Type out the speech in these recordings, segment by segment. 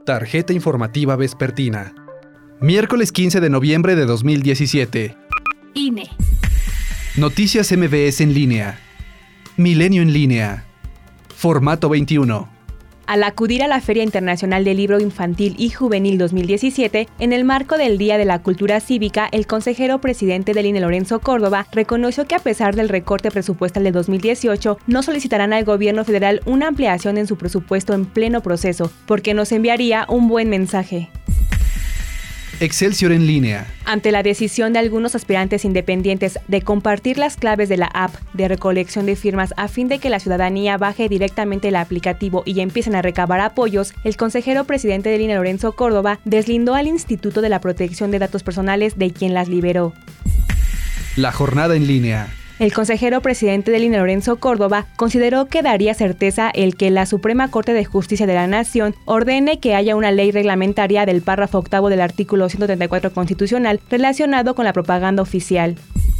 Tarjeta informativa vespertina. Miércoles 15 de noviembre de 2017. INE. Noticias MBS en línea. Milenio en línea. Formato 21. Al acudir a la Feria Internacional del Libro Infantil y Juvenil 2017, en el marco del Día de la Cultura Cívica, el consejero presidente del INE, Lorenzo Córdoba, reconoció que a pesar del recorte presupuestal de 2018, no solicitarán al gobierno federal una ampliación en su presupuesto en pleno proceso, porque nos enviaría un buen mensaje. Excelsior en línea. Ante la decisión de algunos aspirantes independientes de compartir las claves de la app de recolección de firmas a fin de que la ciudadanía baje directamente el aplicativo y empiecen a recabar apoyos, el consejero presidente del INE, Lorenzo Córdoba, deslindó al Instituto de la Protección de Datos Personales de quien las liberó. La jornada en línea. El consejero presidente del INE, Lorenzo Córdoba, consideró que daría certeza el que la Suprema Corte de Justicia de la Nación ordene que haya una ley reglamentaria del párrafo octavo del artículo 134 constitucional relacionado con la propaganda oficial.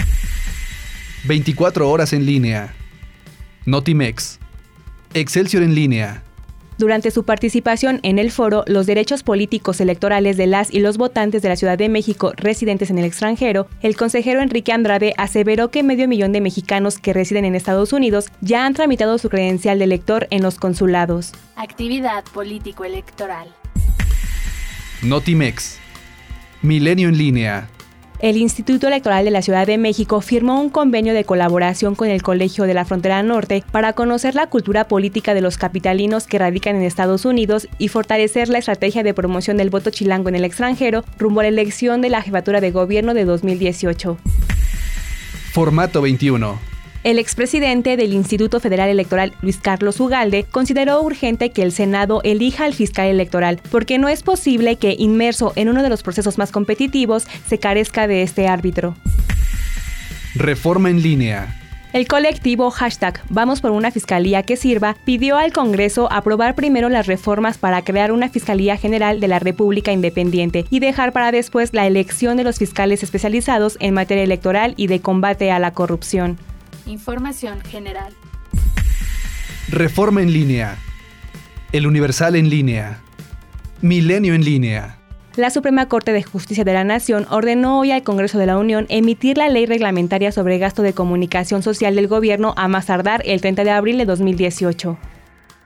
24 horas en línea. Notimex. Excelsior en línea. Durante su participación en el foro Los derechos políticos electorales de las y los votantes de la Ciudad de México residentes en el extranjero, el consejero Enrique Andrade aseveró que 500,000 de mexicanos que residen en Estados Unidos ya han tramitado su credencial de elector en los consulados. Actividad político-electoral. Notimex. Milenio en línea. El Instituto Electoral de la Ciudad de México firmó un convenio de colaboración con el Colegio de la Frontera Norte para conocer la cultura política de los capitalinos que radican en Estados Unidos y fortalecer la estrategia de promoción del voto chilango en el extranjero rumbo a la elección de la jefatura de gobierno de 2018. Formato 21. El expresidente del Instituto Federal Electoral, Luis Carlos Ugalde, consideró urgente que el Senado elija al fiscal electoral, porque no es posible que, inmerso en uno de los procesos más competitivos, se carezca de este árbitro. Reforma en línea. El colectivo #Vamos por una Fiscalía que Sirva pidió al Congreso aprobar primero las reformas para crear una Fiscalía General de la República Independiente y dejar para después la elección de los fiscales especializados en materia electoral y de combate a la corrupción. Información general. Reforma en línea. El Universal en línea. Milenio en línea. La Suprema Corte de Justicia de la Nación ordenó hoy al Congreso de la Unión emitir la ley reglamentaria sobre gasto de comunicación social del gobierno a más tardar el 30 de abril de 2018.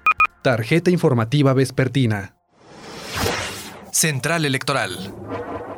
Tarjeta informativa vespertina. Central Electoral.